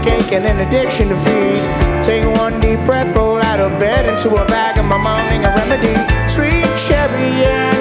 cake and an addiction to feed. Take one deep breath, roll out of bed into a bag of my morning a remedy. Sweet cherry, yeah.